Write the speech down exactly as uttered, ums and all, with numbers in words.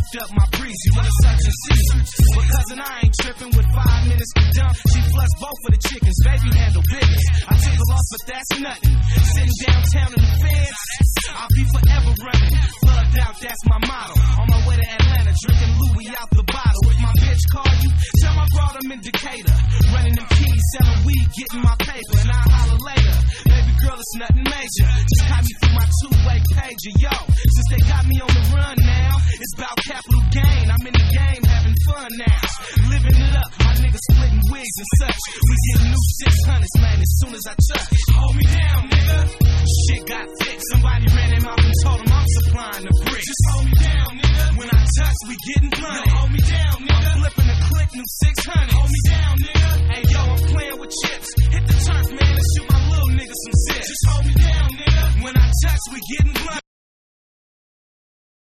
soaked up my breezy when it's such a season. But cousin, I ain't tripping with five minutes to dump. She flushed both of the chickens, baby handle business. I took a loss, but that's nothing. Sitting downtown in the fence, I'll be forever running. Plugged out, that's my motto. On my way to Atlanta, drinking Louis out the bottle. If my bitch call you, tell my brought him in Decatur. Running them keys, selling weed, getting my paper, and I'll holler later. Baby girl, it's nothing major. Just call me through my two-way pager, yo. Since they got me on the run now, it's about capital gain. I'm in the game, having fun now. Living it up, my niggas splitting wigs and such. We get new six hundreds, man, as soon as I touch. Hold me down, nigga. Shit got thick. Somebody ran him out and told him I'm supplying the bricks. Just hold me down, nigga. When I touch, we getting blunted. Yo, hold me down, nigga. I'm flipping a click, new six hundred. Hold me down, nigga. Hey, yo, I'm playing with chips. Hit the turf, man, and shoot my little nigga some zips. Just hold me down, nigga. When I touch, we getting blunted.